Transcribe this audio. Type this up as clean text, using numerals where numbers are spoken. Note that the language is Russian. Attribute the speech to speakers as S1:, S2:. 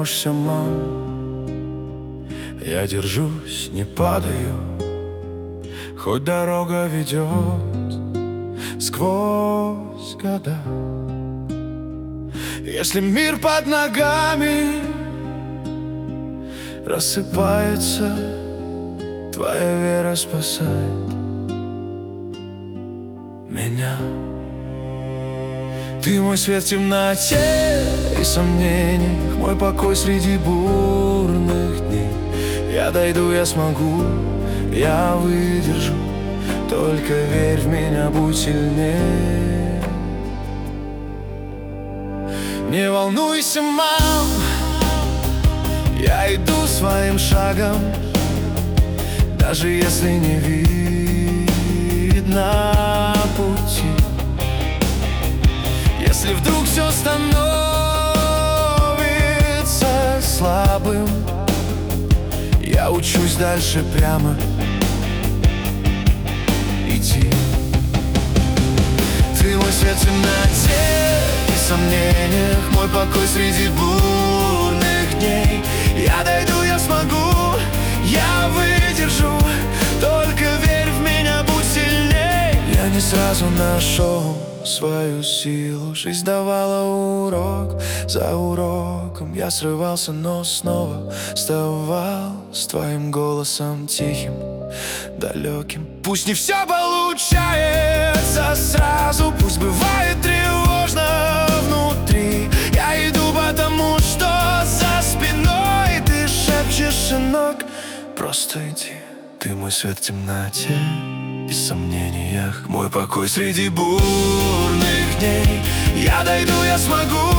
S1: вернешься, мам. Я держусь, не падаю, хоть дорога ведет сквозь года. Если мир под ногами рассыпается, твоя вера спасает меня. Ты мой свет в темноте и сомнениях, мой покой среди бурных дней. Я дойду, я смогу, я выдержу, только верь в меня, будь сильнее. Не волнуйся, мам, я иду своим шагом, даже если не видно пути. Если вдруг все становится слабым, я учусь дальше прямо идти. Ты мой свет в темноте и сомнениях, мой покой среди бурных дней. Я дойду, я смогу, я выдержу, только верь в меня, будь сильней. Я не сразу нашел свою силу, жизнь давала урок за уроком. Я срывался, но снова вставал с твоим голосом тихим, далеким. Пусть не все получается сразу, пусть бывает тревожно внутри. Я иду, потому что за спиной ты шепчешь, сынок, просто иди. Ты мой свет в темноте и сомнениях, мой покой среди бурных дней. Я дойду, я смогу,